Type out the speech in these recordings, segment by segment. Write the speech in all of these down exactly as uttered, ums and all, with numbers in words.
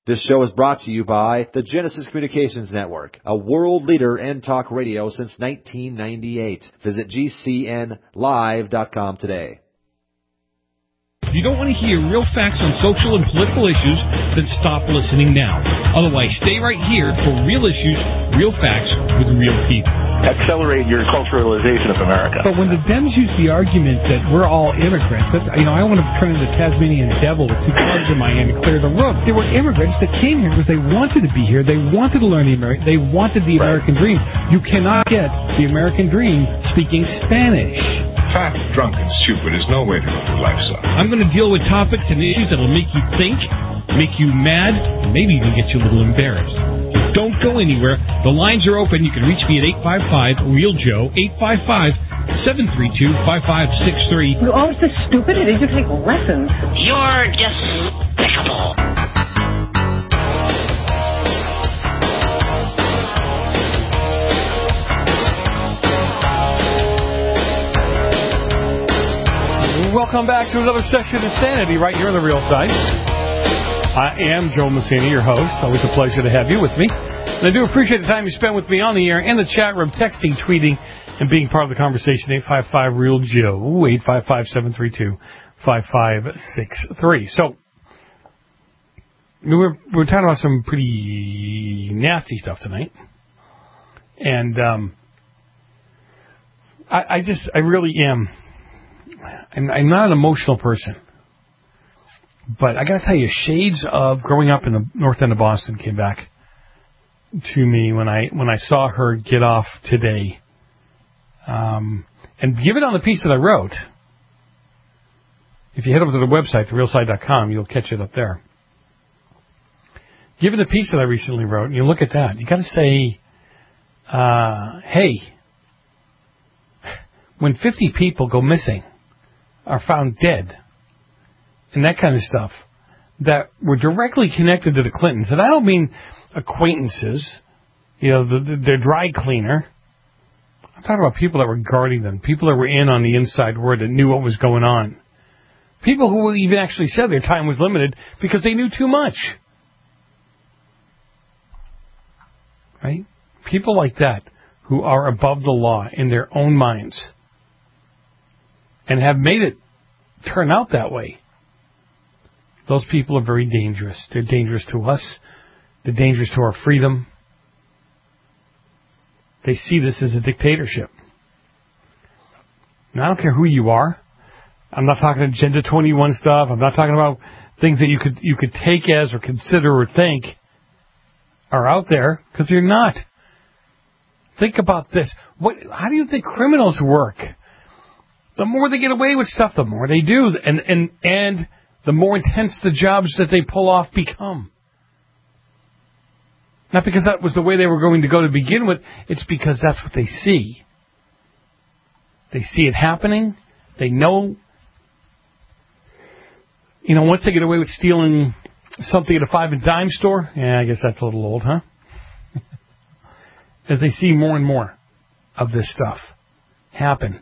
This show is brought to you by the Genesis Communications Network, a world leader in talk radio since nineteen ninety-eight. Visit G C N live dot com today. If you don't want to hear real facts on social and political issues, then stop listening now. Otherwise, stay right here for real issues, real facts with real people. Accelerate your culturalization of America. But when the Dems use the argument that we're all immigrants, that's, you know, I want to turn into the Tasmanian devil with two clubs in my hand and clear the road. They were immigrants that came here because they wanted to be here. They wanted to learn the American. They wanted the Right. American dream. You cannot get the American dream speaking Spanish. Fat, drunk, and stupid is no way to live life, son. I'm going to deal with topics and issues that will make you think, make you mad, and maybe even get you a little embarrassed. So don't go anywhere. The lines are open. You can reach me at eight five five, REAL Joe, eight five five, seven three two, five five six three. You're always this stupid. Did you take lessons? You're despicable. Welcome back to another session of Insanity right here on the Real Side. I am Joe Messina, your host. Always a pleasure to have you with me. And I do appreciate the time you spent with me on the air and the chat room, texting, tweeting, and being part of the conversation. eight five five, REAL Joe, eight five five, seven three two, five five six three. So, we're, we're talking about some pretty nasty stuff tonight. And um, I, I just, I really am... I'm, I'm not an emotional person, but I got to tell you, shades of growing up in the north end of Boston came back to me when I when I saw her get off today. Um, and give it on the piece that I wrote. If you head over to the website, the real side dot com, you'll catch it up there. Given the piece that I recently wrote, and you look at that, you got to say, uh, hey, when fifty people go missing, are found dead, and that kind of stuff, that were directly connected to the Clintons. And I don't mean acquaintances, you know, the, the, their dry cleaner. I'm talking about people that were guarding them, people that were in on the inside word that knew what was going on. People who even actually said their time was limited because they knew too much. Right? People like that who are above the law in their own minds and have made it turn out that way. Those people are very dangerous. They're dangerous to us. They're dangerous to our freedom. They see this as a dictatorship. Now, I don't care who you are. I'm not talking Agenda twenty-one stuff. I'm not talking about things that you could you could take as or consider or think are out there, because they're not. Think about this. What? How do you think criminals work? The more they get away with stuff, the more they do. And, and, and the more intense the jobs that they pull off become. Not because that was the way they were going to go to begin with. It's because that's what they see. They see it happening. They know. You know, once they get away with stealing something at a five and dime store, yeah, I guess that's a little old, huh? As they see more and more of this stuff happen,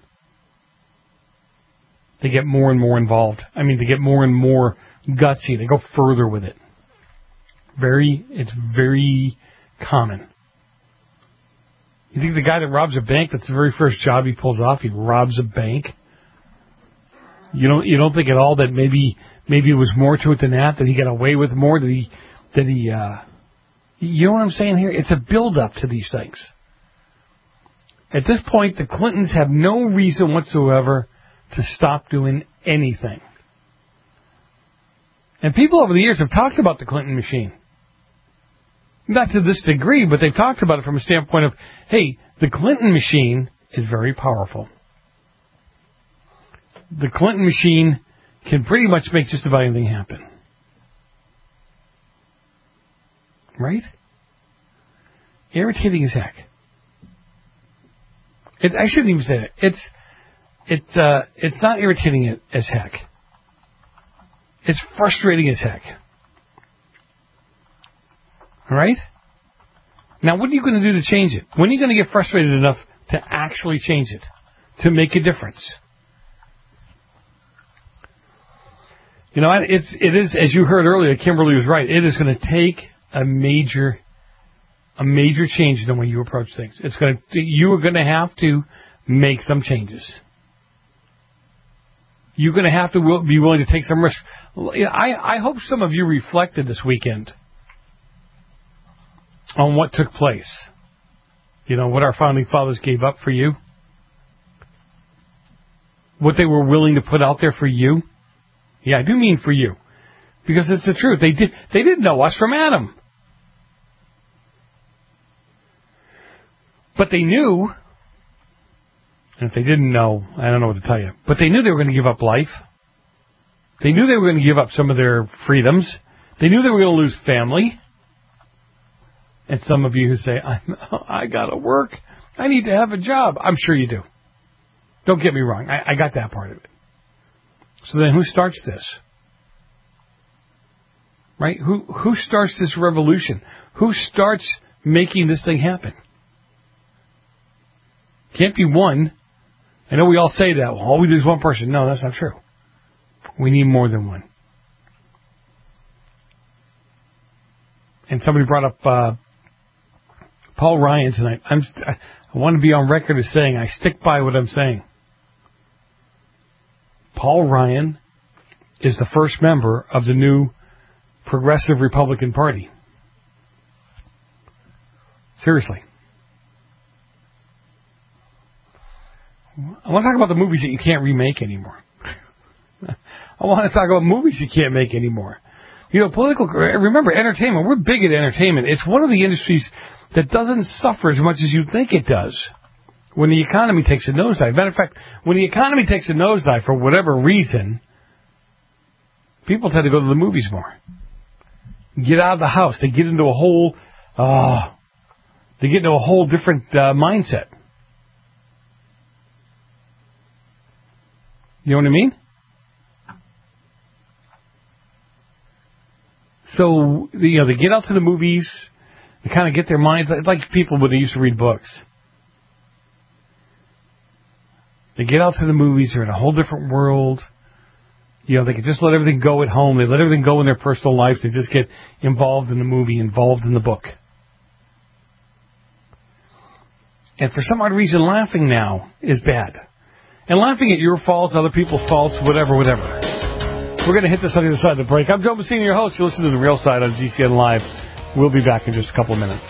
they get more and more involved. I mean, they get more and more gutsy. They go further with it. Very, it's very common. You think the guy that robs a bank, that's the very first job he pulls off, he robs a bank? You don't, you don't think at all that maybe, maybe it was more to it than that, that he got away with more, that he, that he, uh, you know what I'm saying here? It's a build-up to these things. At this point, the Clintons have no reason whatsoever to stop doing anything. And people over the years have talked about the Clinton machine. Not to this degree, but they've talked about it from a standpoint of, hey, the Clinton machine is very powerful. The Clinton machine can pretty much make just about anything happen. Right? Irritating as heck. It, I shouldn't even say it. It's It's uh, it's not irritating as heck. It's frustrating as heck. All right? Now, what are you going to do to change it? When are you going to get frustrated enough to actually change it, to make a difference? You know, it's, it is, as you heard earlier, Kimberly was right. It is going to take a major, a major change in the way you approach things. It's going to, you are going to have to make some changes. You're going to have to will, be willing to take some risk. I, I hope some of you reflected this weekend on what took place. You know, what our founding fathers gave up for you. What they were willing to put out there for you. Yeah, I do mean for you. Because it's the truth. They did, they didn't know us from Adam. But they knew, and if they didn't know, I don't know what to tell you, but they knew they were going to give up life. They knew they were going to give up some of their freedoms. They knew they were going to lose family. And some of you who say, I, I got to work. I need to have a job. I'm sure you do. Don't get me wrong. I, I got that part of it. So then who starts this? Right? Who who starts this revolution? Who starts making this thing happen? Can't be one. I know we all say that. Well, all we do is one person. No, that's not true. We need more than one. And somebody brought up uh, Paul Ryan tonight. I'm, I want to be on record as saying I stick by what I'm saying. Paul Ryan is the first member of the new Progressive Republican Party. Seriously. I want to talk about the movies that you can't remake anymore. I want to talk about movies you can't make anymore. You know, political, remember, entertainment, we're big at entertainment. It's one of the industries that doesn't suffer as much as you think it does when the economy takes a nosedive. Matter of fact, when the economy takes a nosedive for whatever reason, people tend to go to the movies more. Get out of the house. They get into a whole, uh, they get into a whole different uh, mindset. You know what I mean? So, you know, they get out to the movies, they kind of get their minds, like people when they used to read books. They get out to the movies, they're in a whole different world. You know, they can just let everything go at home. They let everything go in their personal life. They just get involved in the movie, involved in the book. And for some odd reason, laughing now is bad. And laughing at your faults, other people's faults, whatever, whatever. We're going to hit this on the other side of the break. I'm Joe Messina, your host. You're listening to The Real Side on G C N Live. We'll be back in just a couple of minutes.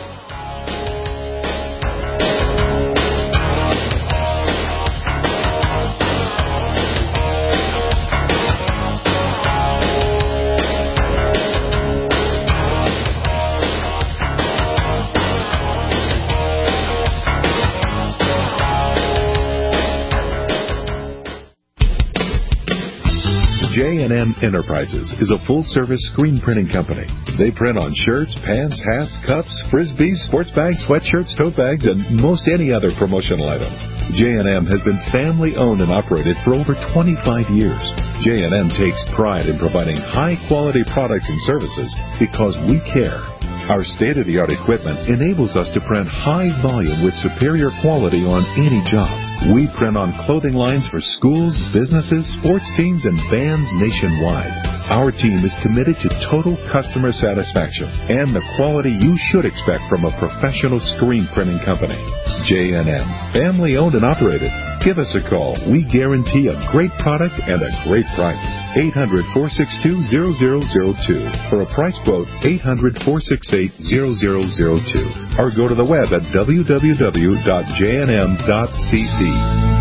J and M Enterprises is a full-service screen printing company. They print on shirts, pants, hats, cups, frisbees, sports bags, sweatshirts, tote bags, and most any other promotional items. J and M has been family-owned and operated for over twenty-five years. J and M takes pride in providing high-quality products and services because we care. Our state-of-the-art equipment enables us to print high volume with superior quality on any job. We print on clothing lines for schools, businesses, sports teams, and bands nationwide. Our team is committed to total customer satisfaction and the quality you should expect from a professional screen printing company. J and M, family owned and operated. Give us a call. We guarantee a great product and a great price. eight hundred, four six two, zero zero zero two. For a price quote, eight hundred, four six eight, zero zero zero two. Or go to the web at w w w dot j n m dot c c.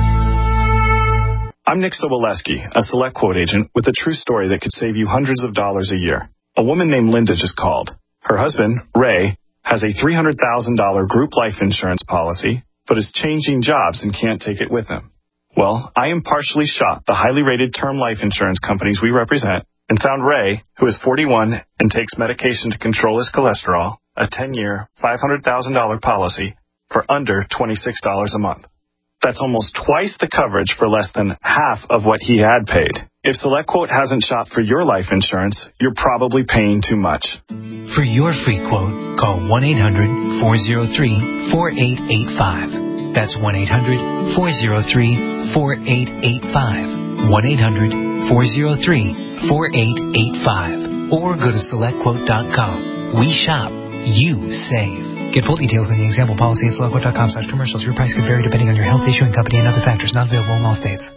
I'm Nick Soboleski, a Select Quote agent with a true story that could save you hundreds of dollars a year. A woman named Linda just called. Her husband, Ray, has a three hundred thousand dollars group life insurance policy, but is changing jobs and can't take it with him. Well, I impartially shopped the highly rated term life insurance companies we represent and found Ray, who is forty-one and takes medication to control his cholesterol, a ten-year, five hundred thousand dollars policy for under twenty-six dollars a month. That's almost twice the coverage for less than half of what he had paid. If SelectQuote hasn't shopped for your life insurance, you're probably paying too much. For your free quote, call one eight hundred, four oh three, four eight eight five. That's one eight hundred, four oh three, four eight eight five. one eight hundred, four oh three, four eight eight five or go to select quote dot com. We shop, you save. Get full details on the example policy at select quote dot com slash commercials. Your price could vary depending on your health, issuing company, and other factors. Not available in all states.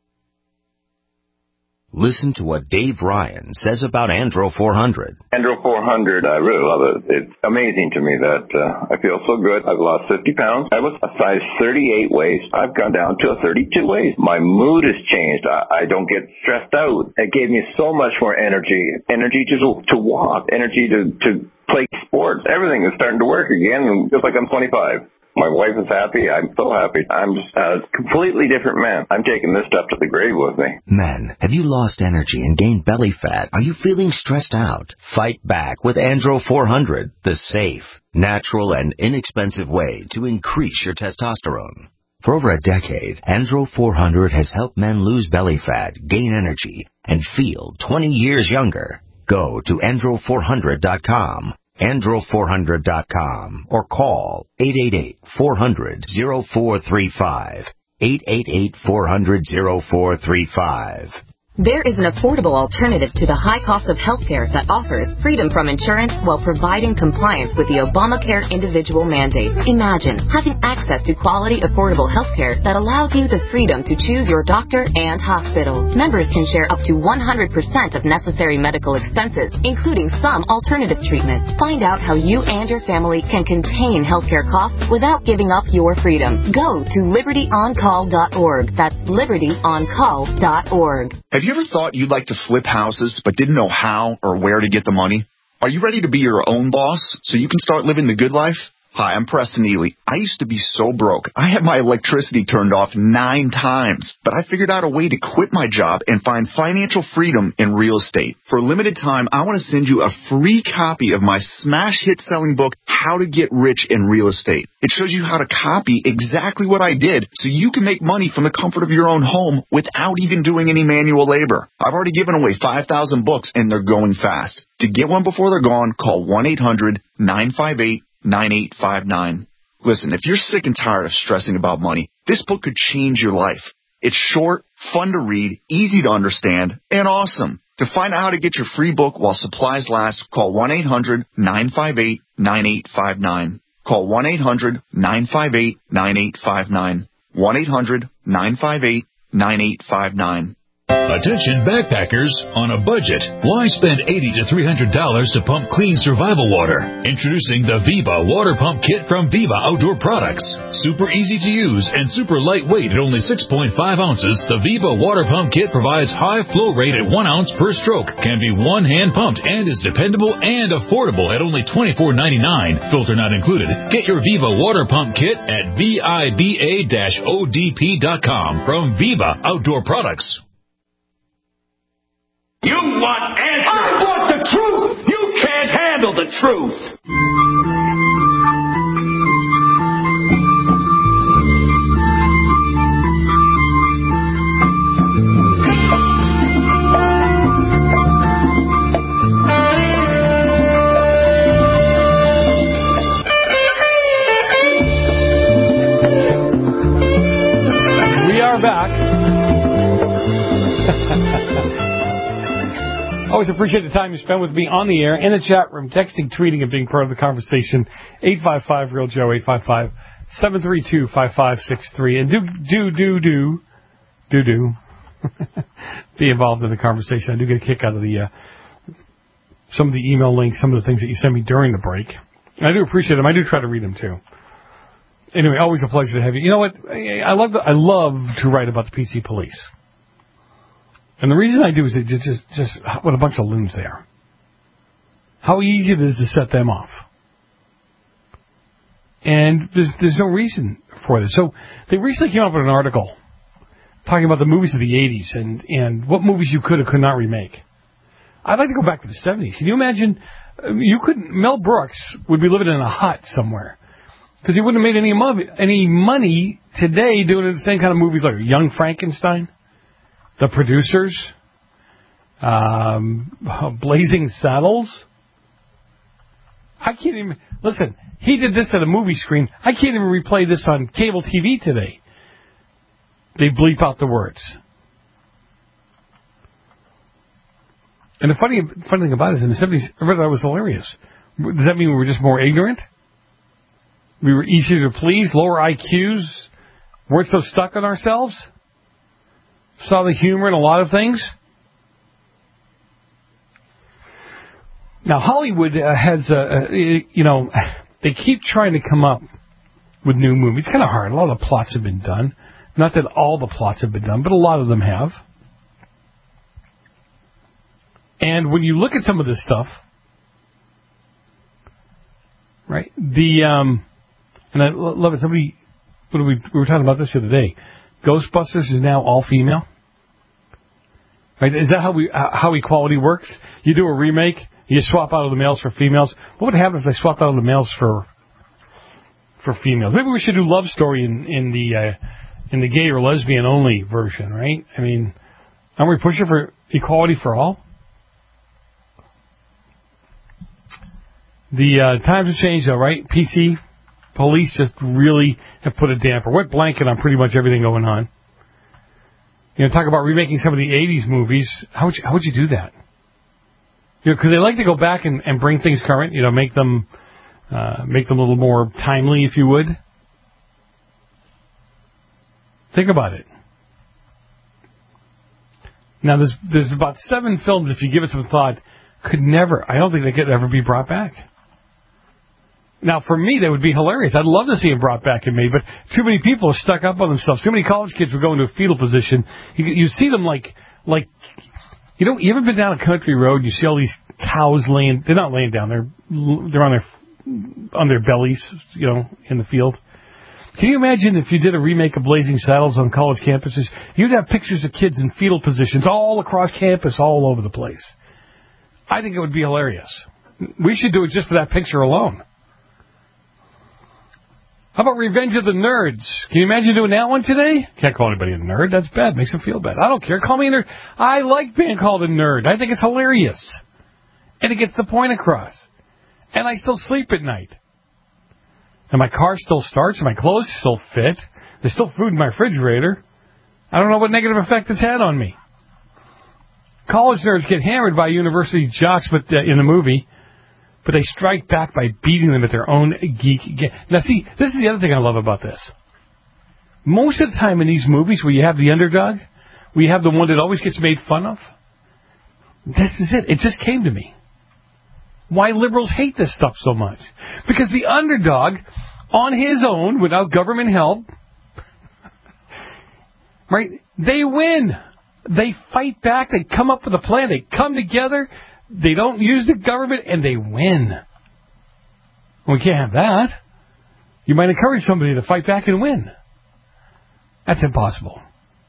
Listen to what Dave Ryan says about Andro four hundred. Andro four hundred, I really love it. It's amazing to me that uh, I feel so good. I've lost fifty pounds. I was a size thirty-eight waist. I've gone down to a thirty-two waist. My mood has changed. I, I don't get stressed out. It gave me so much more energy. Energy to to walk. Energy to, to play sports. Everything is starting to work again, just like I'm twenty-five. My wife is happy. I'm so happy. I'm just a completely different man. I'm taking this stuff to the grave with me. Men, have you lost energy and gained belly fat? Are you feeling stressed out? Fight back with Andro four hundred, the safe, natural, and inexpensive way to increase your testosterone. For over a decade, Andro four hundred has helped men lose belly fat, gain energy, and feel twenty years younger. Go to andro four hundred dot com. andro four hundred dot com or call eight eight eight, four hundred, oh four three five, eight eight eight, four hundred, oh four three five. There is an affordable alternative to the high cost of healthcare that offers freedom from insurance while providing compliance with the Obamacare individual mandate. Imagine having access to quality, affordable healthcare that allows you the freedom to choose your doctor and hospital. Members can share up to one hundred percent of necessary medical expenses, including some alternative treatments. Find out how you and your family can contain healthcare costs without giving up your freedom. Go to liberty on call dot org. That's liberty on call dot org. Have you ever thought you'd like to flip houses but didn't know how or where to get the money? Are you ready to be your own boss so you can start living the good life? Hi, I'm Preston Ely. I used to be so broke. I had my electricity turned off nine times, but I figured out a way to quit my job and find financial freedom in real estate. For a limited time, I want to send you a free copy of my smash hit selling book, How to Get Rich in Real Estate. It shows you how to copy exactly what I did so you can make money from the comfort of your own home without even doing any manual labor. I've already given away five thousand books and they're going fast. To get one before they're gone, call one eight hundred, nine five eight, nine eight five nine. Listen, if you're sick and tired of stressing about money, this book could change your life. It's short, fun to read, easy to understand, and awesome. To find out how to get your free book while supplies last, call one eight hundred, nine five eight, nine eight five nine. Call one eight hundred, nine five eight, nine eight five nine. one eight hundred, nine five eight, nine eight five nine. Attention backpackers on a budget. Why spend eighty to three hundred dollars to pump clean survival water? Introducing the Viva Water Pump Kit from Viva Outdoor Products. Super easy to use and super lightweight at only six point five ounces, the Viva Water Pump Kit provides high flow rate at one ounce per stroke, can be one hand pumped, and is dependable and affordable at only twenty-four ninety-nine. Filter not included. Get your Viva Water Pump Kit at viba dash o d p dot com from Viva Outdoor Products. You want answers! I want the truth! You can't handle the truth! We are back. Always appreciate the time you spend with me on the air, in the chat room, texting, tweeting, and being part of the conversation. eight five five, real Joe, eight five five, seven three two, five five six three. And do, do, do, do, do, do, be involved in the conversation. I do get a kick out of the, uh, some of the email links, some of the things that you send me during the break. I do appreciate them. I do try to read them, too. Anyway, always a pleasure to have you. You know what? I love, the, I love to write about the P C police. And the reason I do is it just, just, what a bunch of loons they are. How easy it is to set them off. And there's, there's no reason for this. So they recently came up with an article talking about the movies of the eighties and, and what movies you could or could not remake. I'd like to go back to the seventies. Can you imagine? You couldn't, Mel Brooks would be living in a hut somewhere because he wouldn't have made any, mo- any money today doing the same kind of movies like Young Frankenstein. The Producers, um, Blazing Saddles. I can't even, listen, he did this at a movie screen. I can't even replay this on cable T V today. They bleep out the words. And the funny funny thing about it is in the seventies, I thought it was hilarious. Does that mean we were just more ignorant? We were easier to please, lower I Qs, weren't so stuck on ourselves? Saw the humor in a lot of things? Now, Hollywood uh, has, uh, you know, they keep trying to come up with new movies. It's kind of hard. A lot of the plots have been done. Not that all the plots have been done, but a lot of them have. And when you look at some of this stuff, right, the, um, and I love it, somebody, what we, we were talking about this the other day, Ghostbusters is now all female. Right? Is that how we, how equality works? You do a remake, you swap out all the males for females. What would happen if they swapped out all the males for, for females? Maybe we should do Love Story in, in the, uh, in the gay or lesbian only version, right? I mean, aren't we pushing for equality for all? The uh, times have changed, though, right? P C, police just really have put a damper, wet blanket on pretty much everything going on. You know, talk about remaking some of the eighties movies. How would you, how would you do that? You know, because they like to go back and, and bring things current. You know, make them uh, make them a little more timely, if you would. Think about it. Now, there's there's about seven films, if you give it some thought, could never. I don't think they could ever be brought back. Now, for me, that would be hilarious. I'd love to see them brought back and made, but too many people are stuck up on themselves. Too many college kids would go into a fetal position. You, you see them like, like, you know, you ever been down a country road? You see all these cows laying. They're not laying down. They're they're on their on their bellies, you know, in the field. Can you imagine if you did a remake of Blazing Saddles on college campuses? You'd have pictures of kids in fetal positions all across campus, all over the place. I think it would be hilarious. We should do it just for that picture alone. How about Revenge of the Nerds? Can you imagine doing that one today? Can't call anybody a nerd. That's bad. Makes them feel bad. I don't care. Call me a nerd. I like being called a nerd. I think it's hilarious. And it gets the point across. And I still sleep at night. And my car still starts. And my clothes still fit. There's still food in my refrigerator. I don't know what negative effect it's had on me. College nerds get hammered by university jocks but uh, in the movie. But they strike back by beating them at their own geek game. Now, see, this is the other thing I love about this. Most of the time in these movies where you have the underdog, where you have the one that always gets made fun of, this is it. It just came to me. Why liberals hate this stuff so much. Because the underdog, on his own, without government help, right, they win. They fight back. They come up with a plan. They come together. They don't use the government, and they win. We can't have that. You might encourage somebody to fight back and win. That's impossible.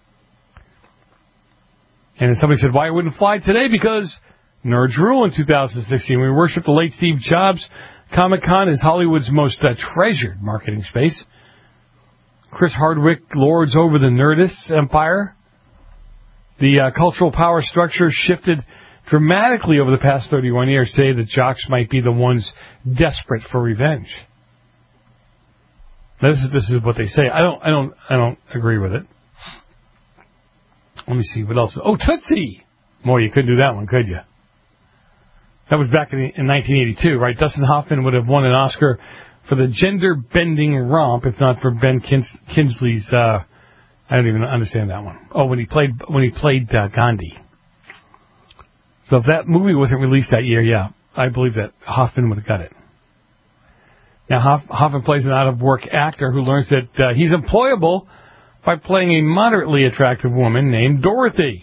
And then somebody said, why it wouldn't fly today? Because nerds rule in two thousand sixteen. We worship the late Steve Jobs. Comic-Con is Hollywood's most uh, treasured marketing space. Chris Hardwick lords over the Nerdist empire. The uh, cultural power structure shifted dramatically over the past thirty-one years. Say that jocks might be the ones desperate for revenge. This is this is what they say. I don't I don't I don't agree with it. Let me see what else. Oh, Tootsie. Boy, you couldn't do that one, could you? That was back in, in nineteen eighty-two, right? Dustin Hoffman would have won an Oscar for the gender-bending romp, if not for Ben Kins- Kingsley's. Uh, I don't even understand that one. Oh, when he played when he played uh, Gandhi. So if that movie wasn't released that year, yeah, I believe that Hoffman would have got it. Now, Hoff, Hoffman plays an out-of-work actor who learns that uh, he's employable by playing a moderately attractive woman named Dorothy.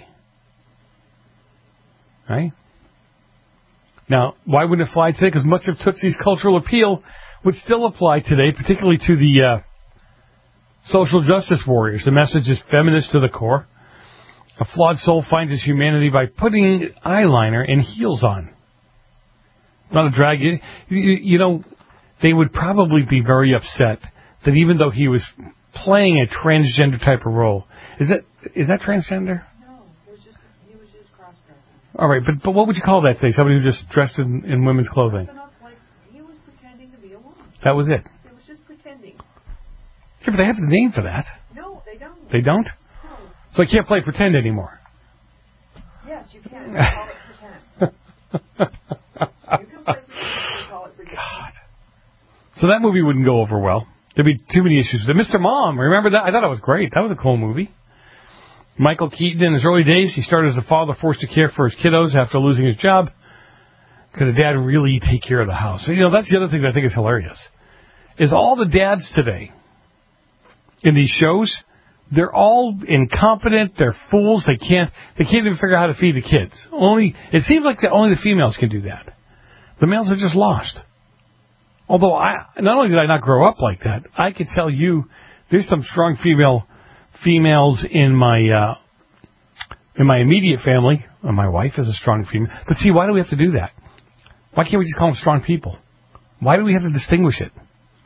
Right? Now, why wouldn't it fly today? Because much of Tootsie's cultural appeal would still apply today, particularly to the uh, social justice warriors. The message is feminist to the core. A flawed soul finds his humanity by putting eyeliner and heels on. It's not a drag. You, you, you know, they would probably be very upset that even though he was playing a transgender type of role, is that is that transgender? No, it was just he was just cross-dressing. All right, but but what would you call that thing? Somebody who just dressed in, in women's clothing. Like, he was pretending to be a woman. That was it. It was just pretending. Yeah, but they have a name for that. No, they don't. They don't? No. So I can't play pretend anymore. Yes, you can. Call it pretend. God. So that movie wouldn't go over well. There'd be too many issues. The Mister Mom, remember that? I thought it was great. That was a cool movie. Michael Keaton, in his early days, he started as a father forced to care for his kiddos after losing his job. Could a dad really take care of the house? So, you know, that's the other thing that I think is hilarious. Is all the dads today in these shows, they're all incompetent. They're fools. They can't. They can't even figure out how to feed the kids. Only it seems like the, only the females can do that. The males are just lost. Although I not only did I not grow up like that, I could tell you there's some strong female females in my uh, in my immediate family. My wife is a strong female. But see, why do we have to do that? Why can't we just call them strong people? Why do we have to distinguish it?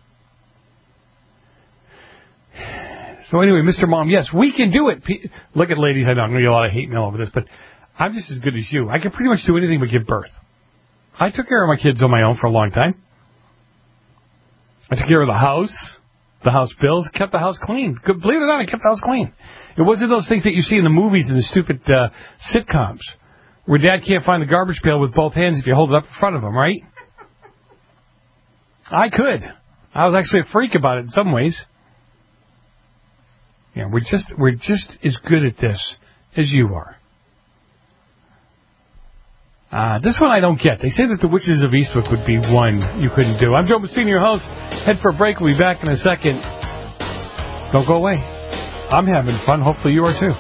So anyway, Mister Mom, yes, we can do it. Look at ladies, I know I'm going to get a lot of hate mail over this, but I'm just as good as you. I can pretty much do anything but give birth. I took care of my kids on my own for a long time. I took care of the house, the house bills, kept the house clean. Believe it or not, I kept the house clean. It wasn't those things that you see in the movies and the stupid uh, sitcoms where dad can't find the garbage pail with both hands if you hold it up in front of him, right? I could. I was actually a freak about it in some ways. Yeah, we're just we're just as good at this as you are. Uh, this one I don't get. They say that the Witches of Eastwick would be one you couldn't do. I'm Joe Messina, your host. Head for a break. We'll be back in a second. Don't go away. I'm having fun. Hopefully you are too.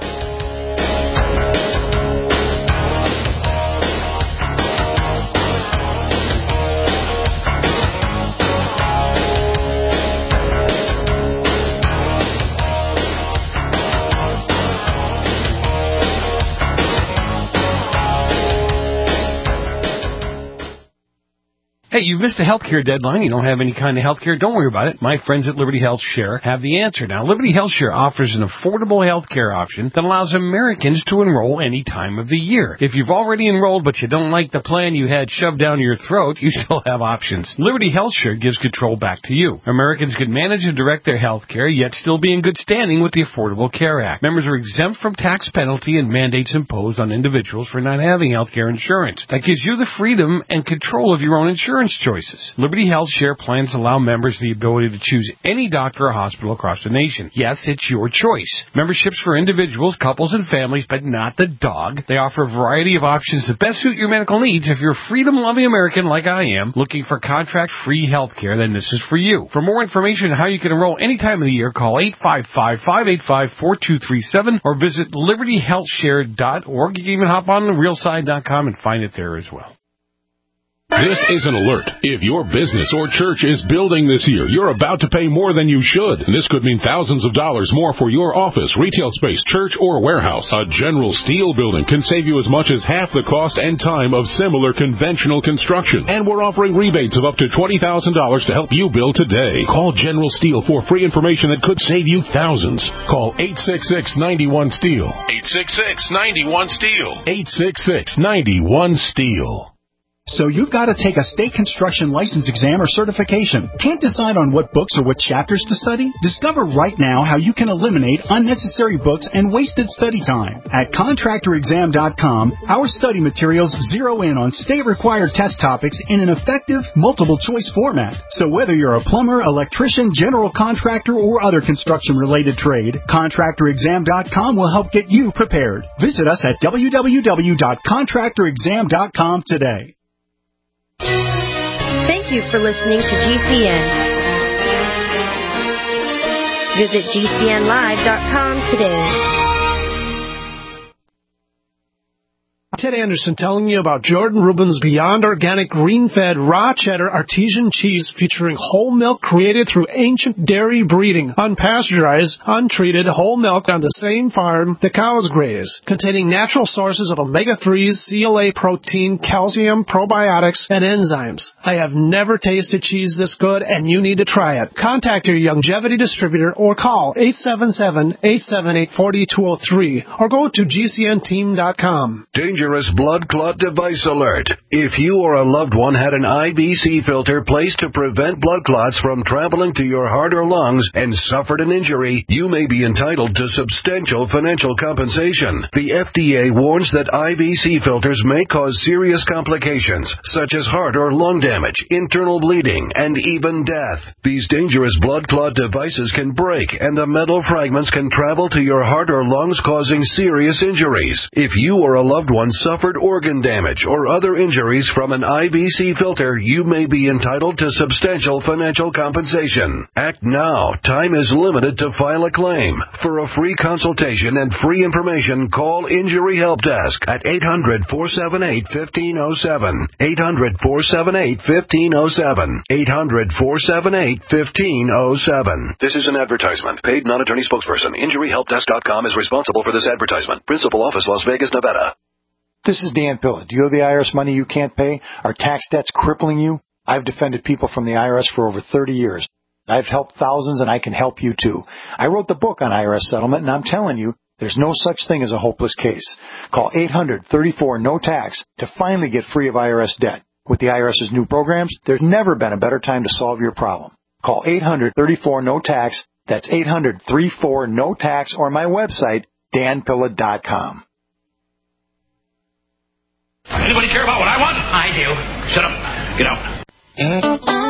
Hey, you've missed a healthcare deadline. You don't have any kind of healthcare. Don't worry about it. My friends at Liberty Health Share have the answer. Now, Liberty Health Share offers an affordable healthcare option that allows Americans to enroll any time of the year. If you've already enrolled but you don't like the plan you had shoved down your throat, you still have options. Liberty Health Share gives control back to you. Americans can manage and direct their healthcare, yet still be in good standing with the Affordable Care Act. Members are exempt from tax penalty and mandates imposed on individuals for not having healthcare insurance. That gives you the freedom and control of your own insurance choices. Liberty Health Share plans allow members the ability to choose any doctor or hospital across the nation. Yes, it's your choice. Memberships for individuals, couples, and families, but not the dog. They offer a variety of options that best suit your medical needs. If you're a freedom-loving American like I am, looking for contract-free health care, then this is for you. For more information on how you can enroll any time of the year, call eight five five, five eight five, four two three seven or visit liberty health share dot org. You can even hop on real side dot com and find it there as well. This is an alert. If your business or church is building this year, you're about to pay more than you should. This could mean thousands of dollars more for your office, retail space, church, or warehouse. A General Steel building can save you as much as half the cost and time of similar conventional construction. And we're offering rebates of up to twenty thousand dollars to help you build today. Call General Steel for free information that could save you thousands. Call eight six six, nine one, STEEL. eight six six, nine one, STEEL. eight six six, nine one, STEEL. So you've got to take a state construction license exam or certification. Can't decide on what books or what chapters to study? Discover right now how you can eliminate unnecessary books and wasted study time. At contractor exam dot com, our study materials zero in on state-required test topics in an effective, multiple-choice format. So whether you're a plumber, electrician, general contractor, or other construction-related trade, contractor exam dot com will help get you prepared. Visit us at w w w dot contractor exam dot com today. Thank you for listening to G C N. Visit G C N live dot com today. Ted Anderson telling you about Jordan Rubin's Beyond Organic Green-Fed Raw Cheddar Artesian Cheese featuring whole milk created through ancient dairy breeding, unpasteurized, untreated whole milk on the same farm the cows graze, containing natural sources of omega threes, C L A protein, calcium, probiotics, and enzymes. I have never tasted cheese this good, and you need to try it. Contact your Longevity distributor or call eight seven seven, eight seven eight, four two zero three or go to G C N team dot com. Danger dangerous blood clot device alert. If you or a loved one had an I V C filter placed to prevent blood clots from traveling to your heart or lungs and suffered an injury, you may be entitled to substantial financial compensation. The F D A warns that I V C filters may cause serious complications, such as heart or lung damage, internal bleeding, and even death. These dangerous blood clot devices can break, and the metal fragments can travel to your heart or lungs, causing serious injuries. If you or a loved one suffered organ damage or other injuries from an I V C filter, you may be entitled to substantial financial compensation. Act now. Time is limited to file a claim. For a free consultation and free information, call Injury Help Desk at eight hundred, four seven eight, one five zero seven. eight hundred, four seven eight, one five zero seven. eight hundred, four seven eight, one five zero seven. This is an advertisement. Paid non-attorney spokesperson. Injury Help Desk dot com is responsible for this advertisement. Principal office, Las Vegas, Nevada. This is Dan Pilla. Do you owe the I R S money you can't pay? Are tax debts crippling you? I've defended people from the I R S for over thirty years. I've helped thousands, and I can help you too. I wrote the book on I R S settlement, and I'm telling you, there's no such thing as a hopeless case. Call eight hundred, thirty-four, N O T A X to finally get free of I R S debt. With the IRS's new programs, there's never been a better time to solve your problem. Call eight hundred, thirty-four, N O T A X. That's eight hundred, thirty-four, N O T A X, or my website, dan pilla dot com. Anybody care about what I want? I do. Shut up. Get out.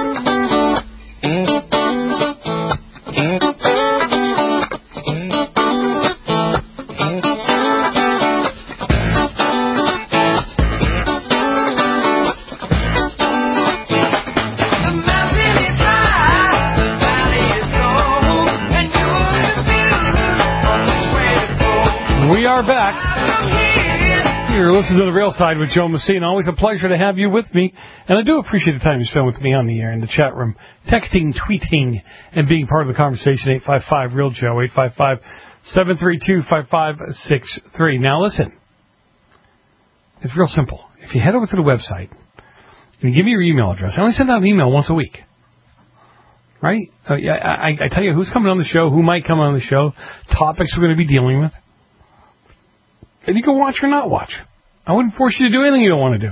We are back. You're listening to The Real Side with Joe Messina. Always a pleasure to have you with me. And I do appreciate the time you spend with me on the air, in the chat room, texting, tweeting, and being part of the conversation. eight five five, real Joe, eight five five, seven three two, five five six three. Now listen, it's real simple. If you head over to the website and you give me your email address, I only send out an email once a week. Right? I, I, I tell you who's coming on the show, who might come on the show, topics we're going to be dealing with. And you can watch or not watch. I wouldn't force you to do anything you don't want to do.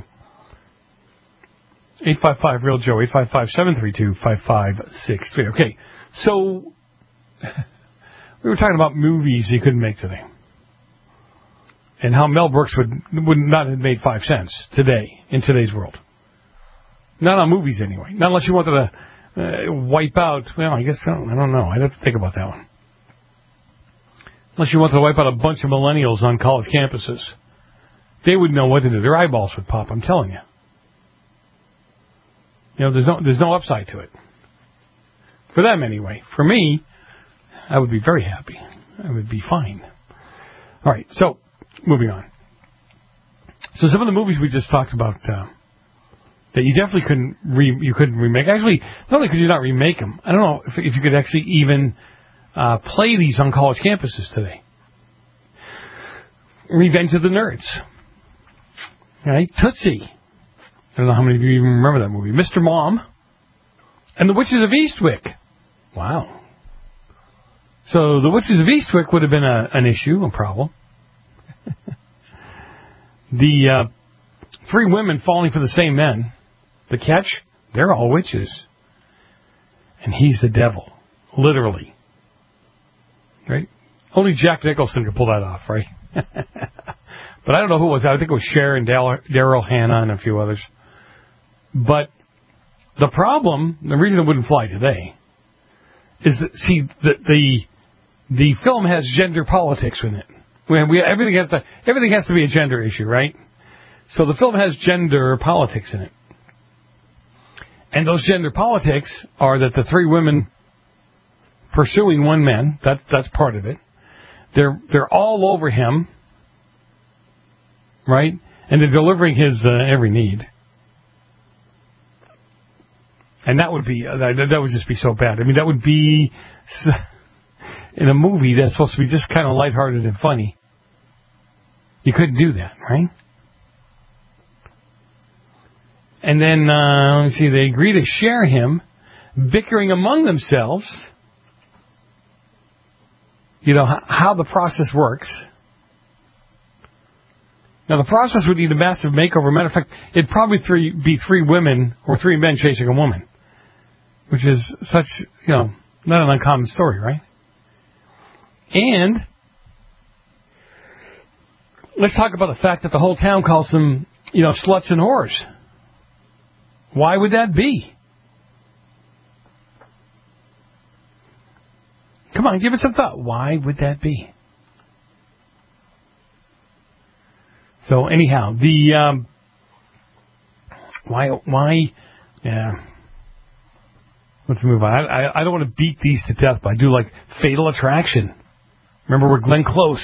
eight five five, real Joe, eight five five, seven three two, five five six three. Okay, so we were talking about movies you couldn't make today. And how Mel Brooks would would not have made five cents today, in today's world. Not on movies, anyway. Not unless you wanted to uh, wipe out, well, I guess, I don't, I don't know. I'd have to think about that one. Unless you wanted to wipe out a bunch of millennials on college campuses. They would know what to do. Their eyeballs would pop, I'm telling you. You know, there's no, there's no upside to it. For them, anyway. For me, I would be very happy. I would be fine. All right, so, moving on. So some of the movies we just talked about uh, that you definitely couldn't re- you couldn't remake. Actually, not only could you not remake them, I don't know if, if you could actually even uh, play these on college campuses today. Revenge of the Nerds. Right? Tootsie. I don't know how many of you even remember that movie. Mister Mom. And The Witches of Eastwick. Wow. So The Witches of Eastwick would have been a, an issue, a problem. The uh, three women falling for the same men. The catch? They're all witches. And he's the devil. Literally. Right? Only Jack Nicholson could pull that off, right? But I don't know who it was. I think it was Cher and Daryl Hannah and a few others. But the problem, the reason it wouldn't fly today, is that, see, the the, the film has gender politics in it. We, we, everything has to everything has to be a gender issue, right? So the film has gender politics in it. And those gender politics are that the three women pursuing one man, that, that's part of it. They're they're all over him, right? And they're delivering his uh, every need. And that would be uh, that, that would just be so bad. I mean, that would be in a movie that's supposed to be just kind of lighthearted and funny. You couldn't do that, right? And then uh, let me see. They agree to share him, bickering among themselves. You know, how the process works. Now, the process would need a massive makeover. Matter of fact, it'd probably three, be three women or three men chasing a woman, which is such, you know, not an uncommon story, right? And let's talk about the fact that the whole town calls them, you know, sluts and whores. Why would that be? Come on, give it some thought. Why would that be? So anyhow, the um, why why yeah. Let's move on. I, I I don't want to beat these to death, but I do like Fatal Attraction. Remember with Glenn Close.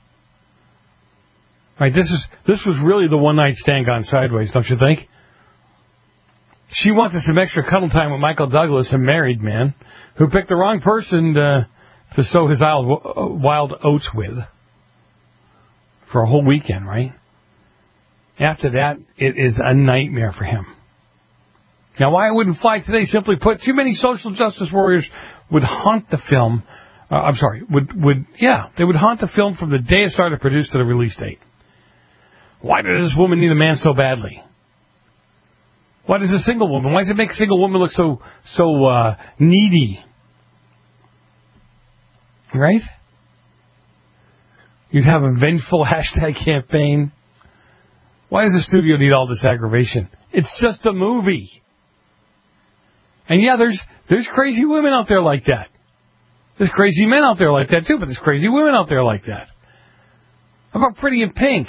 Right, this is this was really the one night stand gone sideways, don't you think? She wanted some extra cuddle time with Michael Douglas, a married man, who picked the wrong person to, to sow his wild, wild oats with for a whole weekend, right? After that, it is a nightmare for him. Now, why it wouldn't fly today, simply put, too many social justice warriors would haunt the film. Uh, I'm sorry, would, would, yeah, they would haunt the film from the day it started produced to the release date. Why does this woman need a man so badly? Why does a single woman, why does it make a single woman look so, so, uh, needy? Right? You'd have a vengeful hashtag campaign. Why does the studio need all this aggravation? It's just a movie. And yeah, there's, there's crazy women out there like that. There's crazy men out there like that too, but there's crazy women out there like that. How about Pretty in Pink?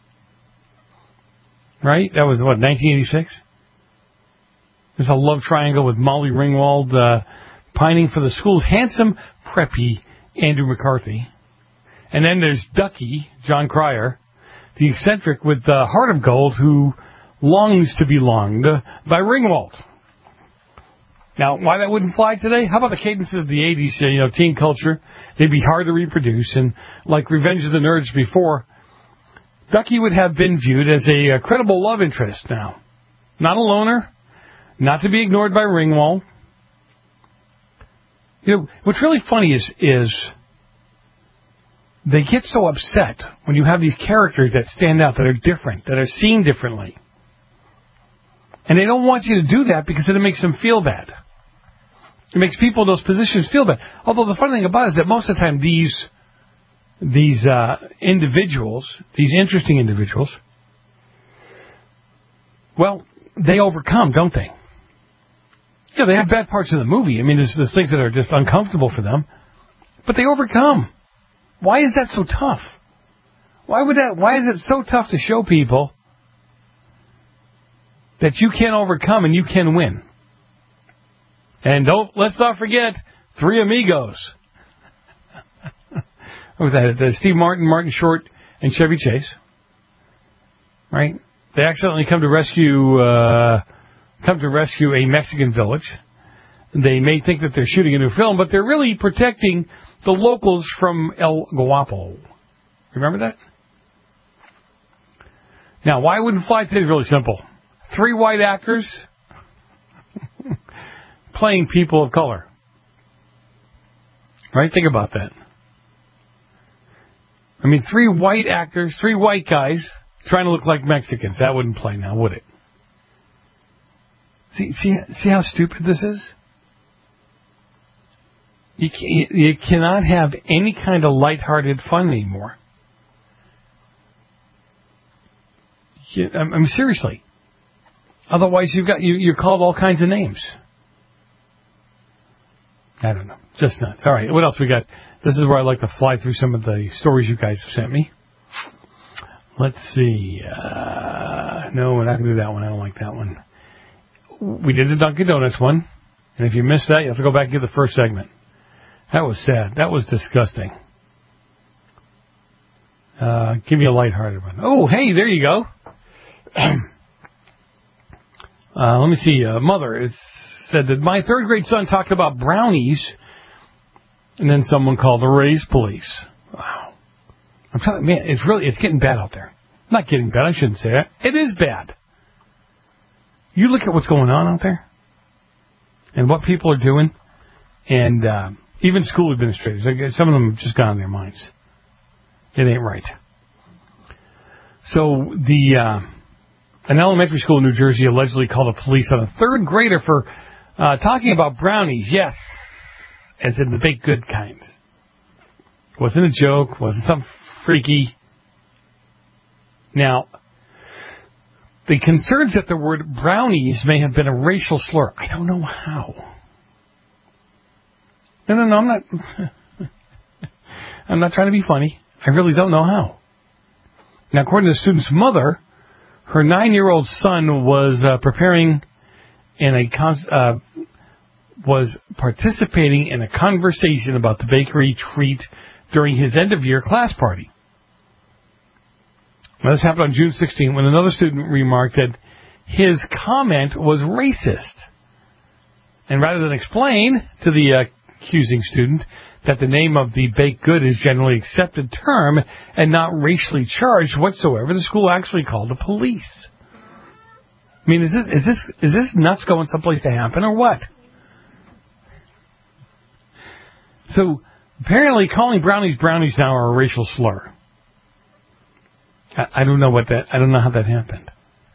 Right? That was, what, nineteen eighty-six? There's a love triangle with Molly Ringwald uh, pining for the school's handsome, preppy Andrew McCarthy. And then there's Ducky, John Cryer, the eccentric with the heart of gold who longs to be longed by Ringwald. Now, why that wouldn't fly today? How about the cadences of the eighties, you know, teen culture? They'd be hard to reproduce. And like Revenge of the Nerds before, Ducky would have been viewed as a, a credible love interest now. Not a loner. Not to be ignored by Ringwald. You know, what's really funny is, is they get so upset when you have these characters that stand out, that are different, that are seen differently. And they don't want you to do that because it makes them feel bad. It makes people in those positions feel bad. Although the funny thing about it is that most of the time these, these uh, individuals, these interesting individuals, well, they overcome, don't they? Yeah, they have bad parts of the movie. I mean, there's, there's things that are just uncomfortable for them. But they overcome. Why is that so tough? Why would that? Why is it so tough to show people that you can overcome and you can win? And don't, let's not forget, Three Amigos. What was that? The Steve Martin, Martin Short, and Chevy Chase. Right? They accidentally come to rescue... Uh, come to rescue a Mexican village. They may think that they're shooting a new film, but they're really protecting the locals from El Guapo. Remember that? Now, why wouldn't fly today? Is really simple. Three white actors playing people of color. Right? Think about that. I mean, three white actors, three white guys trying to look like Mexicans. That wouldn't play now, would it? See, see, see how stupid this is? You, can, you cannot have any kind of lighthearted fun anymore. You, I mean, seriously. Otherwise, you've got you, you're called all kinds of names. I don't know. Just nuts. All right, what else we got? This is where I like to fly through some of the stories you guys have sent me. Let's see. Uh, no, we're not going to do that one. I don't like that one. We did the Dunkin' Donuts one, and if you missed that, you have to go back and get the first segment. That was sad. That was disgusting. Uh, give me a lighthearted one. Oh, hey, there you go. uh, let me see. Uh, Mother is, said that my third grade son talked about brownies, and then someone called the Raise Police. Wow. I'm telling you, man, it's really, it's getting bad out there. Not getting bad, I shouldn't say that. It is bad. You look at what's going on out there and what people are doing, and uh, even school administrators, some of them have just gone on their minds. It ain't right. So the uh, an elementary school in New Jersey allegedly called the police on a third grader for uh, talking about brownies. Yes, as in the baked good kinds. Wasn't a joke. Wasn't something freaky. Now, the concerns that the word brownies may have been a racial slur. I don't know how. No, no, no. I'm not. I'm not trying to be funny. I really don't know how. Now, according to the student's mother, her nine-year-old son was uh, preparing in a con- uh, was participating in a conversation about the bakery treat during his end-of-year class party. Now, this happened on June sixteenth when another student remarked that his comment was racist. And rather than explain to the uh, accusing student that the name of the baked good is generally accepted term and not racially charged whatsoever, the school actually called the police. I mean, is this is this is this nuts going someplace to happen or what? So apparently, calling brownies brownies now are a racial slur. I, I don't know what that. I don't know how that happened.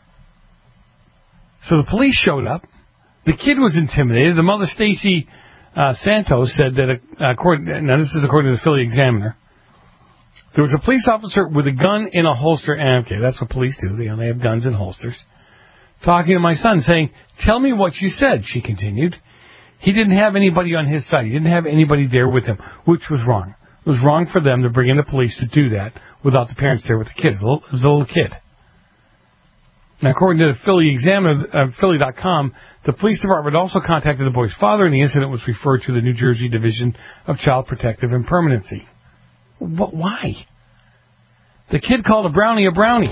So the police showed up. The kid was intimidated. The mother, Stacy Uh, Santos, said that, uh, according, now this is according to the Philly Examiner, there was a police officer with a gun in a holster, and okay, that's what police do, they, they have guns in holsters, talking to my son, saying, "Tell me what you said," she continued. He didn't have anybody on his side. He didn't have anybody there with him, which was wrong. It was wrong for them to bring in the police to do that without the parents there with the kid. It was a little kid. Now, according to the Philly Examiner, uh, Philly dot com, the police department also contacted the boy's father, and the incident was referred to the New Jersey Division of Child Protective and Permanency. What? Why? The kid called a brownie a brownie.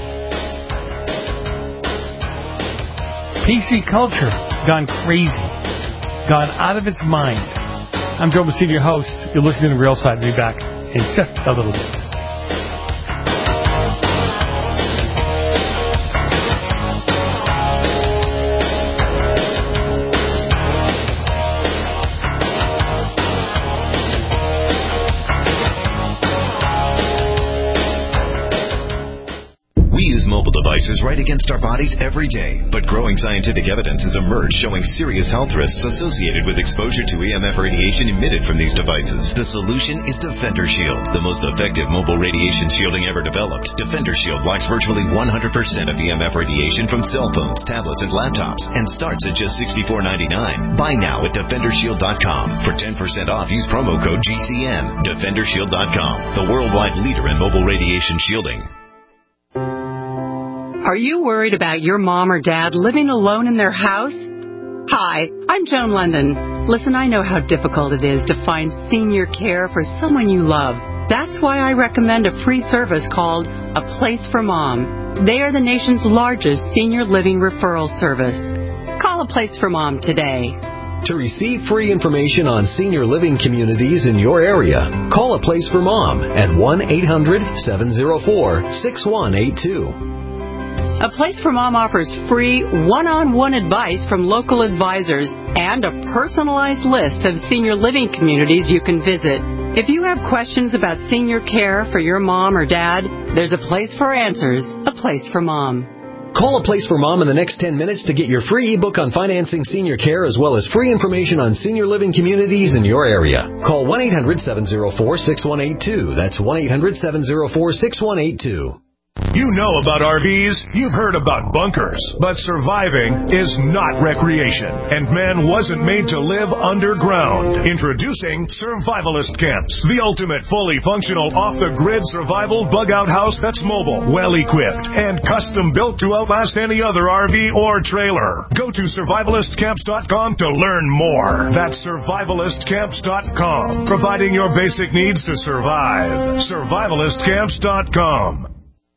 P C culture gone crazy, gone out of its mind. I'm Joe Messina, your host. You're listening to The Real Side. I'll be back in just a little bit. Devices right against our bodies every day, but growing scientific evidence has emerged showing serious health risks associated with exposure to E M F radiation emitted from these devices. The solution is Defender Shield, the most effective mobile radiation shielding ever developed. Defender Shield blocks virtually one hundred percent of E M F radiation from cell phones, tablets, and laptops, and starts at just sixty-four ninety-nine. Buy now at defender shield dot com. For ten percent off, use promo code G C N. defender shield dot com, the worldwide leader in mobile radiation shielding. Are you worried about your mom or dad living alone in their house? Hi, I'm Joan London. Listen, I know how difficult it is to find senior care for someone you love. That's why I recommend a free service called A Place for Mom. They are the nation's largest senior living referral service. Call A Place for Mom today. To receive free information on senior living communities in your area, call A Place for Mom at one eight hundred seven oh four six one eight two. A Place for Mom offers free one-on-one advice from local advisors and a personalized list of senior living communities you can visit. If you have questions about senior care for your mom or dad, there's a place for answers, A Place for Mom. Call A Place for Mom in the next ten minutes to get your free ebook on financing senior care as well as free information on senior living communities in your area. Call one eight hundred seven oh four six one eight two. That's one eight hundred seven oh four six one eight two. You know about R Vs, you've heard about bunkers, but surviving is not recreation, and man wasn't made to live underground. Introducing Survivalist Camps, the ultimate fully functional off-the-grid survival bug-out house that's mobile, well-equipped, and custom-built to outlast any other R V or trailer. Go to survivalist camps dot com to learn more. That's survivalist camps dot com, providing your basic needs to survive. survivalist camps dot com.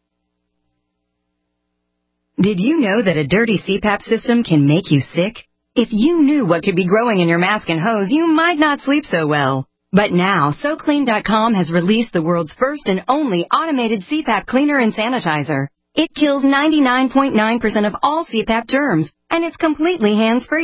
Did you know that a dirty C PAP system can make you sick? If you knew what could be growing in your mask and hose, you might not sleep so well. But now, so clean dot com has released the world's first and only automated C PAP cleaner and sanitizer. It kills ninety-nine point nine percent of all C PAP germs, and it's completely hands-free.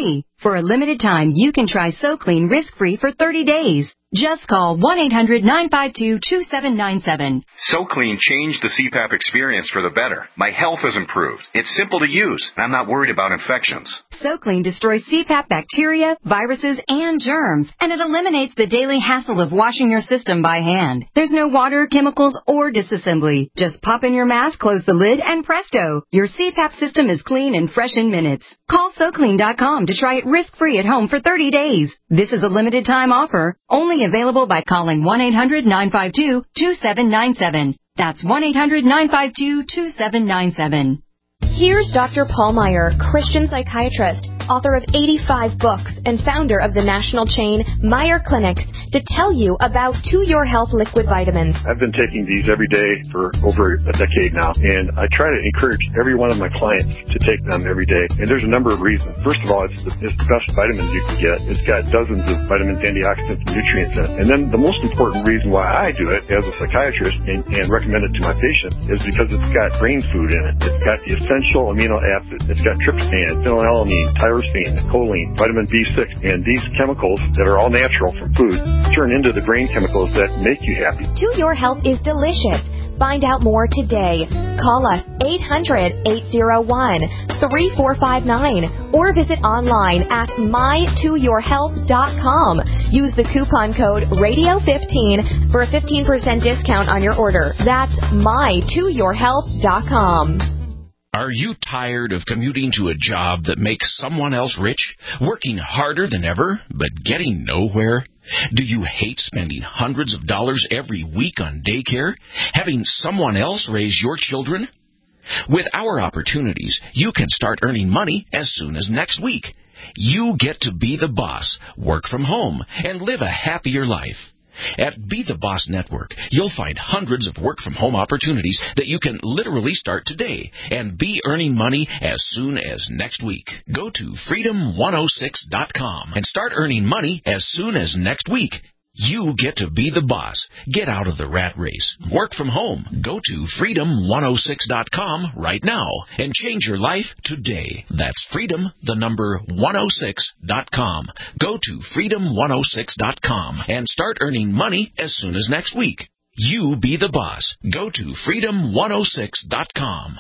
For a limited time, you can try SoClean risk-free for thirty days. Just call one eight hundred nine five two two seven nine seven. SoClean changed the C PAP experience for the better. My health has improved. It's simple to use, and I'm not worried about infections. SoClean destroys C PAP bacteria, viruses, and germs, and it eliminates the daily hassle of washing your system by hand. There's no water, chemicals, or disassembly. Just pop in your mask, close the lid, and presto, your C PAP system is clean and fresh in minutes. Call So Clean dot com to try it risk-free at home for thirty days. This is a limited time offer, only available by calling one eight hundred nine five two two seven nine seven. That's one eight hundred nine five two two seven nine seven. Here's Doctor Paul Meyer, Christian psychiatrist, author of eighty-five books, and founder of the national chain Meyer Clinics, to tell you about To Your Health liquid vitamins. I've been taking these every day for over a decade now, and I try to encourage every one of my clients to take them every day. And there's a number of reasons. First of all, it's the, it's the best vitamins you can get. It's got dozens of vitamins, antioxidants, and nutrients in it. And then the most important reason why I do it as a psychiatrist and, and recommend it to my patients is because it's got brain food in it. It's got the essential amino acids. It's got tryptophan, phenylalanine, tyrosine, choline, vitamin B six, and these chemicals that are all natural from food turn into the brain chemicals that make you happy. To Your Health is delicious. Find out more today. Call us eight hundred eight oh one three four five nine or visit online at my to your health dot com. Use the coupon code radio fifteen for a fifteen percent discount on your order. That's my to your health dot com. Are you tired of commuting to a job that makes someone else rich, working harder than ever, but getting nowhere? Do you hate spending hundreds of dollars every week on daycare, having someone else raise your children? With our opportunities, you can start earning money as soon as next week. You get to be the boss, work from home, and live a happier life. At Be the Boss Network, you'll find hundreds of work-from-home opportunities that you can literally start today and be earning money as soon as next week. Go to freedom one oh six dot com and start earning money as soon as next week. You get to be the boss. Get out of the rat race. Work from home. Go to freedom one oh six dot com right now and change your life today. That's freedom, the number one oh six dot com. Go to freedom one oh six dot com and start earning money as soon as next week. You be the boss. Go to freedom one oh six dot com.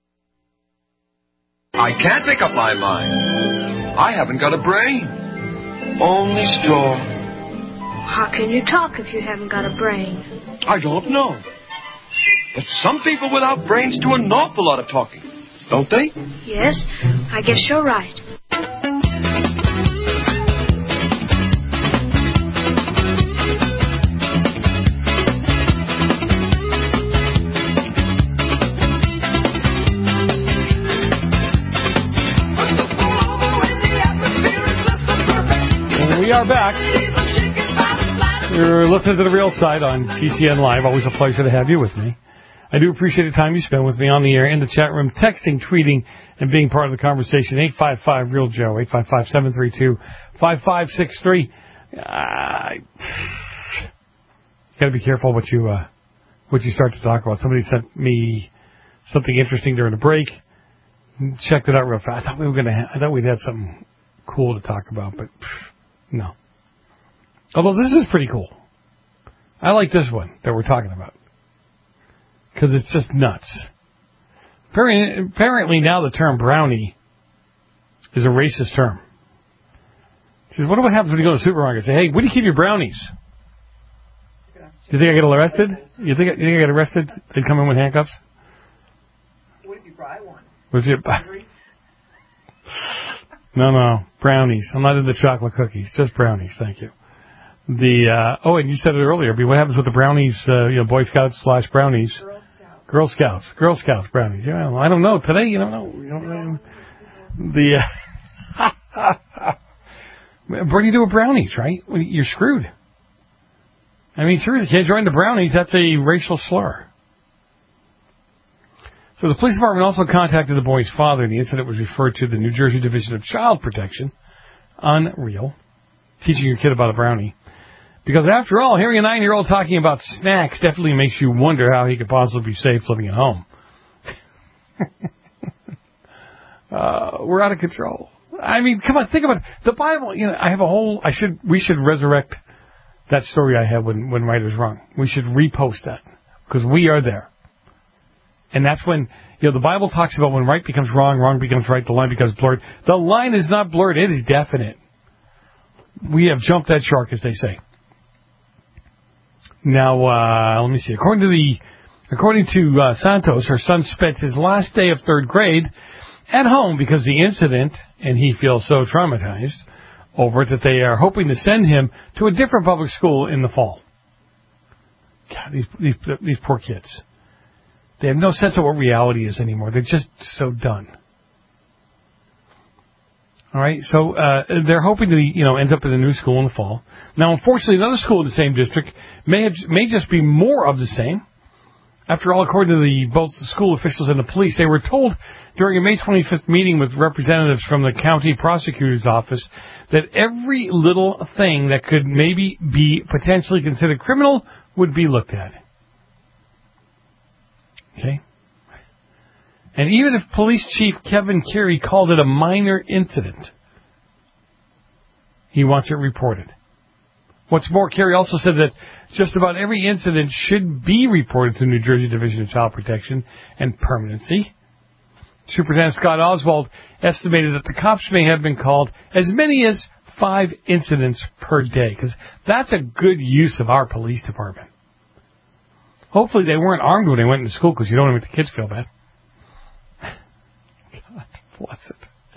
I can't make up my mind. I haven't got a brain. Only straw. How can you talk if you haven't got a brain? I don't know. But some people without brains do an awful lot of talking, don't they? Yes, I guess you're right. We are back. You're listening to The Real Side on G C N Live. Always a pleasure to have you with me. I do appreciate the time you spend with me on the air, in the chat room, texting, tweeting, and being part of the conversation. eight five five, real Joe, eight five five, seven three two, five five six three. Uh, got to be careful what you uh, what you start to talk about. Somebody sent me something interesting during the break. Checked it out real fast. I thought we were gonna. Ha- I thought we'd had something cool to talk about, but no. Although this is pretty cool. I like this one that we're talking about. Because it's just nuts. Apparently now the term brownie is a racist term. She says, what happens when you go to the supermarket and say, hey, where do you keep your brownies? You think I get arrested? You think I, you think I get arrested? They'd come in with handcuffs? What if you buy one? Was it? No, no. Brownies. I'm not into chocolate cookies. Just brownies. Thank you. The uh, oh, and you said it earlier. But what happens with the brownies? Uh, you know, Boy Scouts slash brownies. Girl Scouts. Girl Scouts. Girl Scouts brownies. Yeah, I don't know. Today, you don't know. You don't know. The uh, what do you do with brownies? Right? You're screwed. I mean, seriously, you can't join the brownies. That's a racial slur. So the police department also contacted the boy's father. The incident was referred to the New Jersey Division of Child Protection. Unreal. Teaching your kid about a brownie. Because after all, hearing a nine-year-old talking about snacks definitely makes you wonder how he could possibly be safe living at home. uh, we're out of control. I mean, come on, think about it. The Bible, you know, I have a whole, I should, we should resurrect that story I had when, when right is wrong. We should repost that. Because we are there. And that's when, you know, the Bible talks about when right becomes wrong, wrong becomes right, the line becomes blurred. The line is not blurred, it is definite. We have jumped that shark, as they say. Now, uh, let me see. According to the, according to uh, Santos, her son spent his last day of third grade at home because of the incident, and he feels so traumatized over it that they are hoping to send him to a different public school in the fall. God, these, these, these poor kids. They have no sense of what reality is anymore. They're just so done. All right, so uh, they're hoping to, you know, end up in a new school in the fall. Now, unfortunately, another school in the same district may have, may just be more of the same. After all, according to the both the school officials and the police, they were told during a May twenty-fifth meeting with representatives from the county prosecutor's office that every little thing that could maybe be potentially considered criminal would be looked at. Okay? And even if Police Chief Kevin Carey called it a minor incident, he wants it reported. What's more, Carey also said that just about every incident should be reported to the New Jersey Division of Child Protection and Permanency. Superintendent Scott Oswald estimated that the cops may have been called as many as five incidents per day, because that's a good use of our police department. Hopefully they weren't armed when they went into school, because you don't want to make the kids feel bad. God bless it.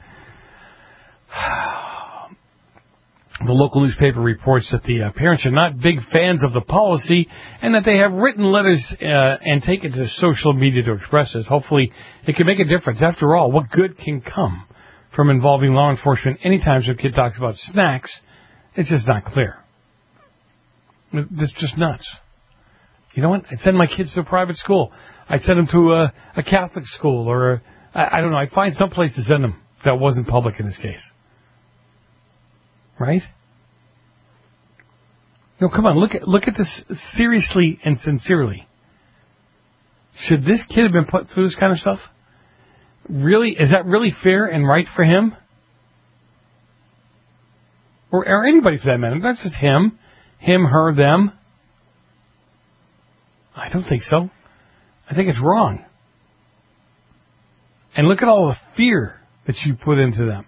The local newspaper reports that the uh, parents are not big fans of the policy and that they have written letters uh, and taken to social media to express this. Hopefully it can make a difference. After all, what good can come from involving law enforcement anytime some kid talks about snacks? It's just not clear. It's just nuts. You know what? I'd send my kids to a private school. I'd send them to a, a Catholic school or, a, I, I don't know, I'd find some place to send them that wasn't public in this case. Right? No, come on, look at look at this seriously and sincerely. Should this kid have been put through this kind of stuff? Really? Is that really fair and right for him? Or, or anybody for that matter? That's just him. Him, her, them. I don't think so. I think it's wrong. And look at all the fear that you put into them.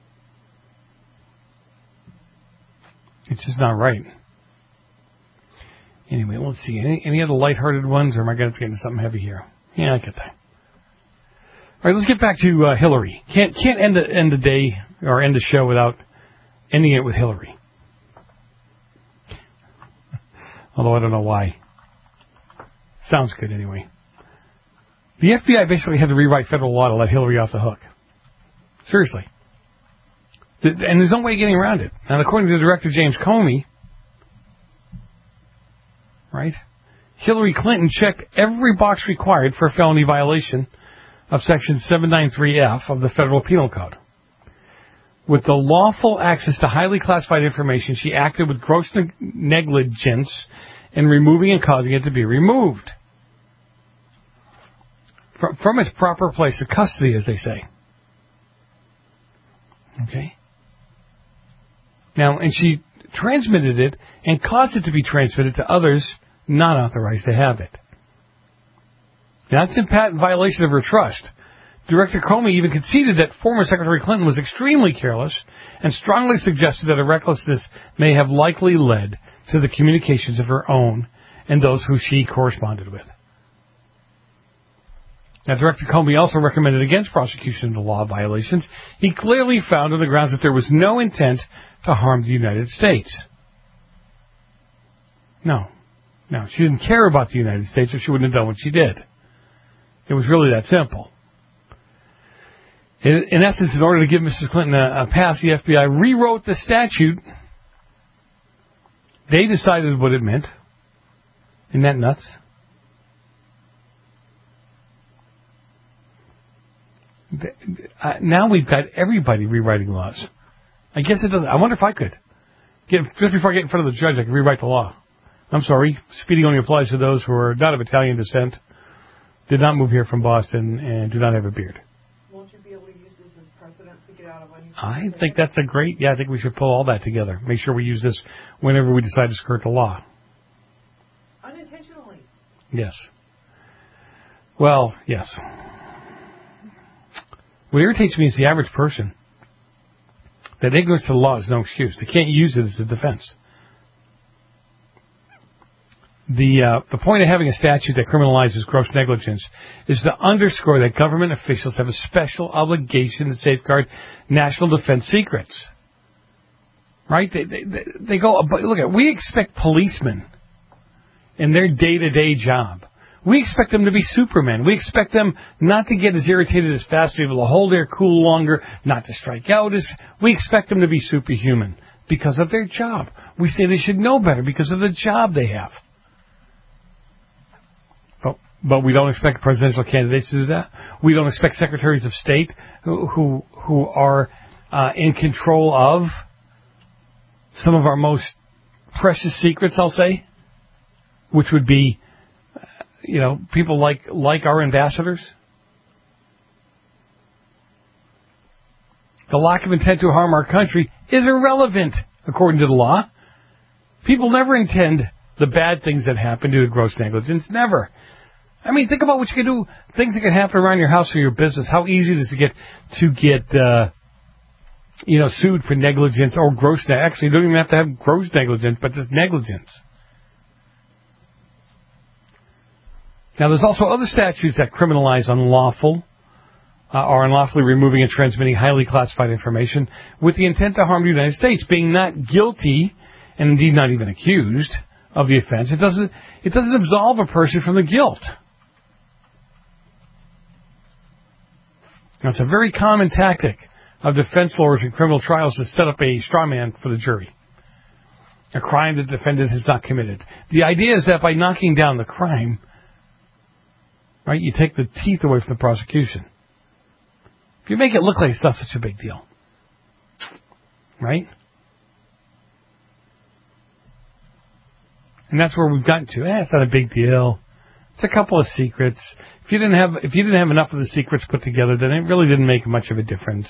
It's just not right. Anyway, let's see. Any, any other lighthearted ones, or am I going to get into something heavy here? Yeah, I get that. All right, let's get back to uh, Hillary. Can't can't end the end the day or end the show without ending it with Hillary. Although I don't know why. Sounds good anyway. The F B I basically had to rewrite federal law to let Hillary off the hook. Seriously. And there's no way of getting around it. And according to Director James Comey, right, Hillary Clinton checked every box required for a felony violation of Section seven ninety-three F of the Federal Penal Code. With the lawful access to highly classified information, she acted with gross neg- negligence in removing and causing it to be removed from, from its proper place of custody, as they say. Okay? Now, and she transmitted it and caused it to be transmitted to others not authorized to have it. Now, that's in patent violation of her trust. Director Comey even conceded that former Secretary Clinton was extremely careless and strongly suggested that her recklessness may have likely led to the communications of her own and those who she corresponded with. Now, Director Comey also recommended against prosecution of the law violations. He clearly found on the grounds that there was no intent to harm the United States. No. No, she didn't care about the United States or she wouldn't have done what she did. It was really that simple. In, in essence, in order to give Missus Clinton a, a pass, the F B I rewrote the statute. They decided what it meant. Isn't that nuts? Uh, now we've got everybody rewriting laws. I guess it doesn't. I wonder if I could. Get, just before I get in front of the judge, I could rewrite the law. I'm sorry. Speeding only applies to those who are not of Italian descent, did not move here from Boston, and do not have a beard. Won't you be able to use this as precedent to get out of any I think that's a great, yeah, I think we should pull all that together. Make sure we use this whenever we decide to skirt the law. Unintentionally. Yes. Well, yes. What irritates me is the average person. That ignorance to the law is no excuse. They can't use it as a defense. The uh, the point of having a statute that criminalizes gross negligence is to underscore that government officials have a special obligation to safeguard national defense secrets. Right? They they, they go, look at, we expect policemen in their day-to-day job. We expect them to be supermen. We expect them not to get as irritated as fast, to be able to hold their cool longer, not to strike out as. We expect them to be superhuman because of their job. We say they should know better because of the job they have. But we don't expect presidential candidates to do that. We don't expect secretaries of state who who, who are uh, in control of some of our most precious secrets, I'll say, which would be, uh, you know, people like like our ambassadors. The lack of intent to harm our country is irrelevant, according to the law. People never intend the bad things that happen due to gross negligence. Never. I mean, think about what you can do, things that can happen around your house or your business. How easy it is to get, to get, uh, you know, sued for negligence or gross negligence. Actually, you don't even have to have gross negligence, but just negligence. Now, there's also other statutes that criminalize unlawful uh, or unlawfully removing and transmitting highly classified information with the intent to harm the United States. Being not guilty, and indeed not even accused of the offense, it doesn't, it doesn't absolve a person from the guilt. Now, it's a very common tactic of defense lawyers in criminal trials to set up a straw man for the jury. A crime the defendant has not committed. The idea is that by knocking down the crime, right, you take the teeth away from the prosecution. If you make it look like it's not such a big deal, right? And that's where we've gotten to. Eh, it's not a big deal. It's a couple of secrets. If you didn't have, if you didn't have enough of the secrets put together, then it really didn't make much of a difference.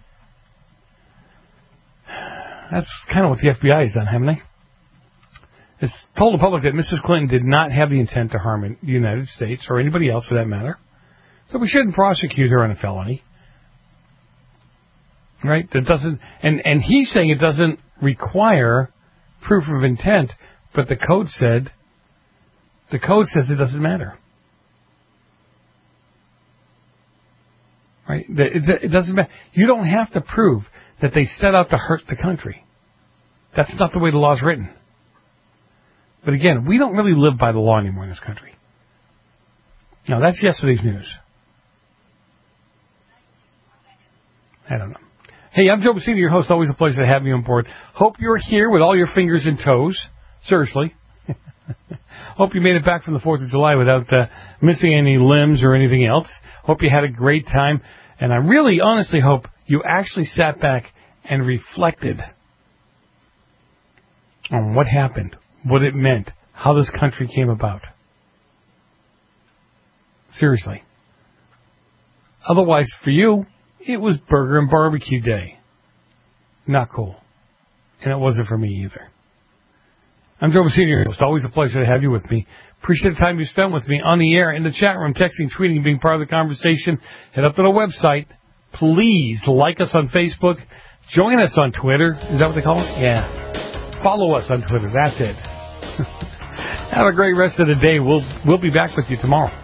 That's kind of what the F B I has done, haven't they? It's told the public that Missus Clinton did not have the intent to harm the United States or anybody else for that matter. So we shouldn't prosecute her on a felony. Right? That doesn't, and, and he's saying it doesn't require proof of intent, but the code said, the code says it doesn't matter. Right? It doesn't matter. You don't have to prove that they set out to hurt the country. That's not the way the law is written. But again, we don't really live by the law anymore in this country. Now, that's yesterday's news. I don't know. Hey, I'm Joe Messina, your host. Always a pleasure to have you on board. Hope you're here with all your fingers and toes. Seriously. Hope you made it back from the fourth of July without uh, missing any limbs or anything else. Hope you had a great time. And I really, honestly hope you actually sat back and reflected on what happened, what it meant, how this country came about. Seriously. Otherwise, for you, it was burger and barbecue day. Not cool. And it wasn't for me either. I'm Joe Messina, your host. Always a pleasure to have you with me. Appreciate the time you spent with me on the air, in the chat room, texting, tweeting, being part of the conversation. Head up to the website. Please like us on Facebook. Join us on Twitter. Is that what they call it? Yeah. Follow us on Twitter. That's it. Have a great rest of the day. We'll we'll be back with you tomorrow.